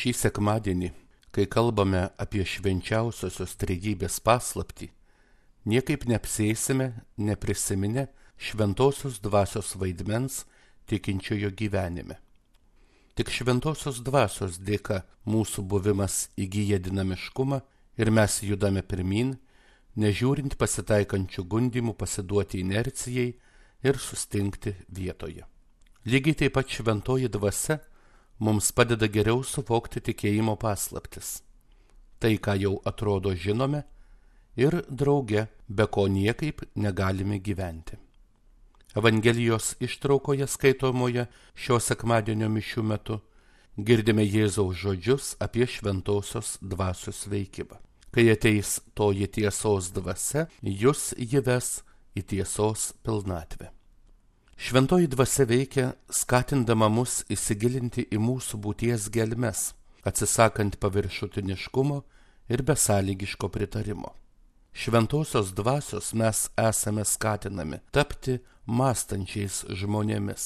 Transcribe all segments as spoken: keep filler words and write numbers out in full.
Šį sekmadienį, kai kalbame apie švenčiausiosios trejybės paslaptį, niekaip neapsėsime neprisiminę šventosios dvasios vaidmens tikinčiojo gyvenime. Tik šventosios dvasios dėka mūsų buvimas įgyja dinamiškumą ir mes judame pirmyn, nežiūrint pasitaikančių gundymų pasiduoti inercijai ir sustingti vietoje. Lygiai taip pat šventoji dvasia mums padeda geriau suvokti tikėjimo paslaptis. Tai, ką jau atrodo žinome ir drauge, be ko niekaip negalime gyventi. Evangelijos ištraukoje skaitomoje šio sekmadienio mišių metu girdime Jėzaus žodžius apie šventosios dvasios veikimą. Kai ateis toji tiesos dvasia, jus ji ves į tiesos pilnatvę. Šventoji dvasia veikia, skatindama mus įsigilinti į mūsų būties gelmes, atsisakant paviršutiniškumo ir besąlygiško pritarimo. Šventosios dvasios mes esame skatinami tapti mąstančiais žmonėmis.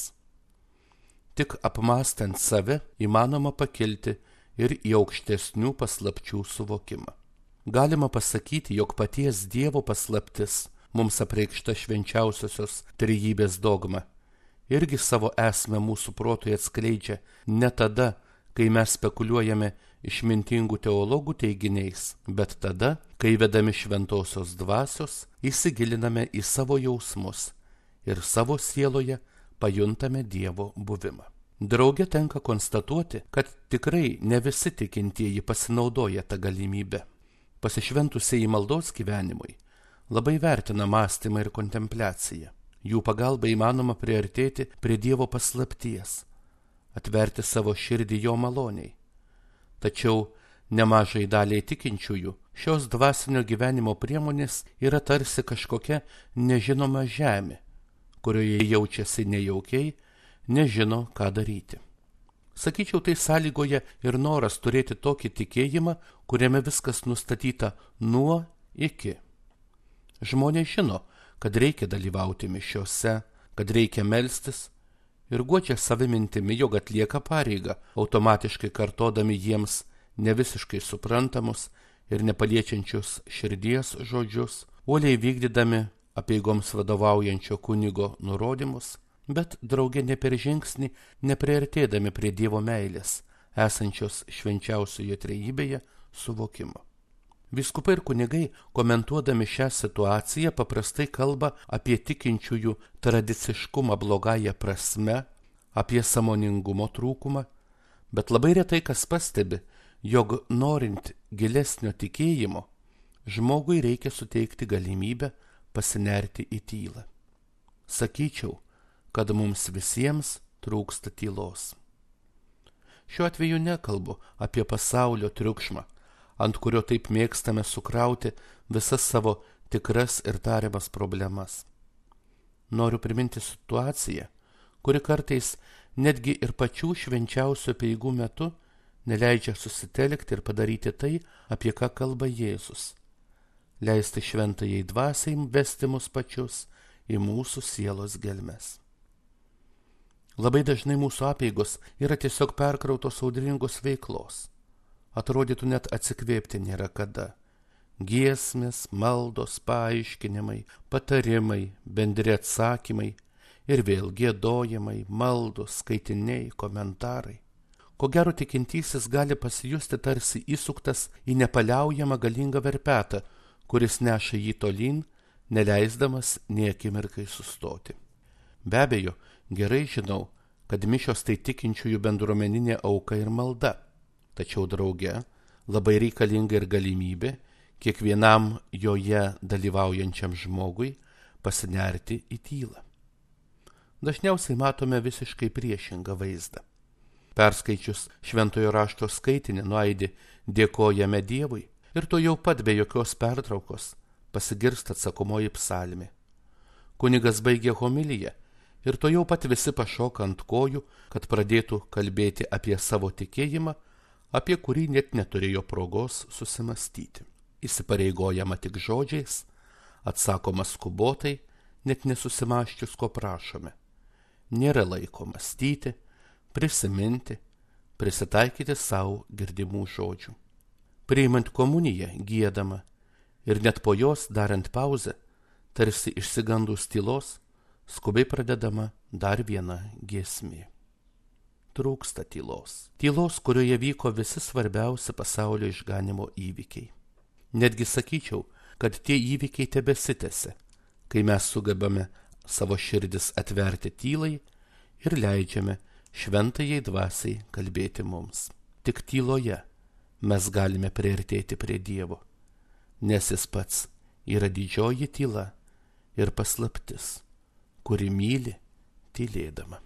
Tik apmąstant save įmanoma pakilti ir į aukštesnių paslapčių suvokimą. Galima pasakyti, jog paties Dievo paslaptis mums apreikšta švenčiausiosios trejybės dogma irgi savo esmę mūsų protui atskleidžia ne tada, kai mes spekuliuojame išmintingų teologų teiginiais, bet tada, kai vedami šventosios dvasios įsigiliname į savo jausmus ir savo sieloje pajuntame Dievo buvimą. Drauge tenka konstatuoti, kad tikrai ne visi tikintieji pasinaudoja tą galimybę. Pasišventusieji maldos gyvenimui labai vertina mąstymą ir kontempliaciją. Jų pagalba įmanoma priartėti prie Dievo paslapties, atverti savo širdį jo maloniai. Tačiau nemažai daliai tikinčiųjų šios dvasinio gyvenimo priemonės yra tarsi kažkokia nežinoma žemė, kurioje jaučiasi nejaukiai, nežino, ką daryti. Sakyčiau, tai sąlygoja ir noras turėti tokį tikėjimą, kuriame viskas nustatyta nuo iki. Žmonės žino, kad reikia dalyvauti mišiose, kad reikia melstis ir guodžia savi mintimi, jog atlieka pareigą, automatiškai kartodami jiems nevisiškai suprantamus ir nepaliečiančius širdies žodžius, uoliai vykdydami apeigoms vadovaujančio kunigo nurodymus, bet drauge ne per žingsnį nepriartėdami prie Dievo meilės, esančios švenčiausioje trejybėje suvokimo. Vyskupai ir kunigai, komentuodami šią situaciją, paprastai kalba apie tikinčiųjų tradiciškumą blogąją prasme, apie sąmoningumo trūkumą, bet labai retai kas pastebi, jog norint gilesnio tikėjimo, žmogui reikia suteikti galimybę pasinerti į tylą. Sakyčiau, kad mums visiems trūksta tylos. Šiuo atveju nekalbu apie pasaulio triukšmą, ant kurio taip mėgstame sukrauti visas savo tikras ir tariamas problemas. Noriu priminti situaciją, kuri kartais netgi ir pačių švenčiausių apeigų metu neleidžia susitelkti ir padaryti tai, apie ką kalba Jėzus. Leisti šventajai dvasiai vesti mus pačius į mūsų sielos gelmes. Labai dažnai mūsų apeigos yra tiesiog perkrautos audringos veiklos. Atrodytų net atsikvėpti nėra kada. Giesmės, maldos, paaiškinimai, patarimai, bendri atsakymai ir vėl giedojimai, maldos, skaitiniai, komentarai. Ko gero tikintysis gali pasijusti tarsi įsuktas į nepaliaujamą galingą verpetą, kuris neša jį tolyn, neleisdamas nė akimirkai sustoti. Be abejo, gerai žinau, kad mišios tai tikinčiųjų bendruomeninė auka ir malda. Tačiau drauge labai reikalinga ir galimybė kiekvienam joje dalyvaujančiam žmogui pasinerti į tylą. Dažniausiai matome visiškai priešingą vaizdą. Perskaičius šventojo rašto skaitinį nuaidi dėkojame Dievui ir to jau pat be jokios pertraukos pasigirsta atsakomoji psalmė. Kunigas baigė homiliją ir to jau pat visi pašoka ant kojų, kad pradėtų kalbėti apie savo tikėjimą, apie kurį net neturėjo progos susimastyti. Įsipareigojama tik žodžiais, atsakoma skubotai, net nesusimaščius, ko prašome. Nėra laiko mąstyti, prisiminti, prisitaikyti savo girdimų žodžių. Priimant komuniją giedama ir net po jos darant pauzę, tarsi išsigandus tylos, skubiai pradedama dar viena giesmė. Trūksta tylos. Tylos, kurioje vyko visi svarbiausi pasaulio išganimo įvykiai. Netgi sakyčiau, kad tie įvykiai tebesitęsia, kai mes sugebame savo širdis atverti tylai ir leidžiame šventajai dvasiai kalbėti mums. Tik tyloje mes galime priartėti prie Dievo, nes jis pats yra didžioji tyla ir paslaptis, kuri myli tylėdama.